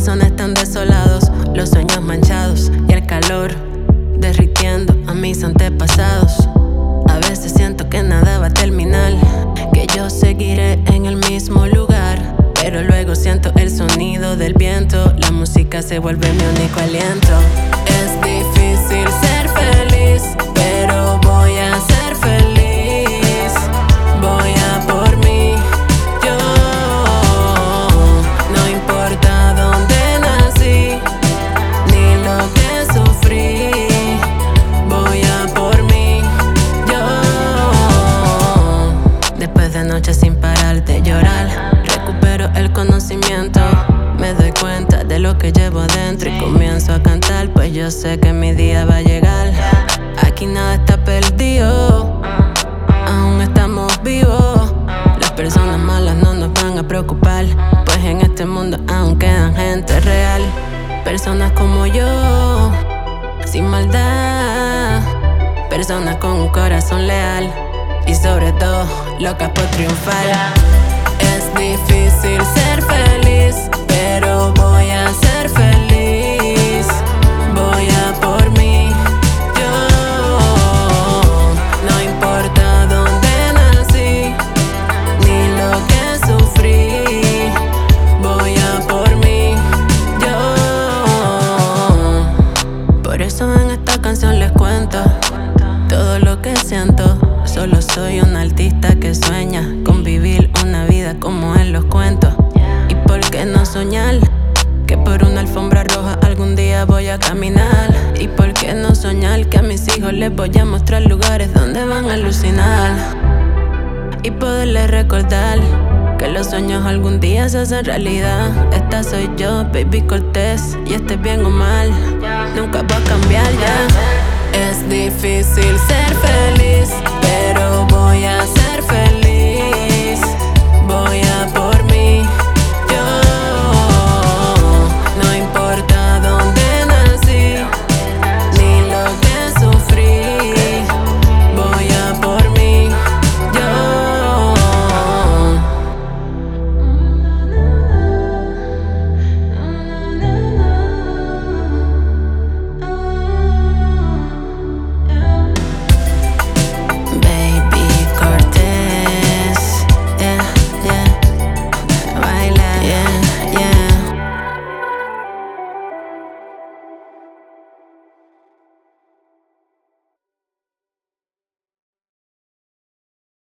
corazones tan desolados, los sueños manchados y el calor derritiendo a mis antepasados. A veces siento que nada va a terminar, que yo seguiré en el mismo lugar, pero luego siento el sonido del viento. La música se vuelve mi único aliento. Es difícil ser feliz, pero voy a ser feliz. Voy a por mí, yo. No importa dónde nací, ni lo que sufrí. Voy a por mí, yo. Después de noches sin parar de llorar, recupero el conocimiento. Me doy cuenta de lo que llevo adentro y comienzo a cantar, pues yo sé que mi día va a llegar. Aquí nada está perdido, aún estamos vivos. Las personas malas no nos van a preocupar, pues en este mundo aún quedan gente real. Personas como yo, sin maldad, personas con un corazón leal y sobre todo locas por triunfar. Es difícil ser feliz, pero voy a ser feliz. Voy a por mí, yo. No importa dónde nací, ni lo que sufrí. Voy a por mí, yo. Por eso en esta canción les cuento todo lo que siento. Solo soy un artista que sueña con vivir una vida como en los cuentos. ¿Y por qué no soñar que por una alfombra roja algún día voy a caminar? ¿Y por qué no soñar que a mis hijos les voy a mostrar lugares donde van a alucinar? Y poderles recordar que los sueños algún día se hacen realidad. Esta soy yo, Baby Cortés, y esté bien o mal, nunca va a cambiar ya. Es difícil ser feliz, pero voy a ser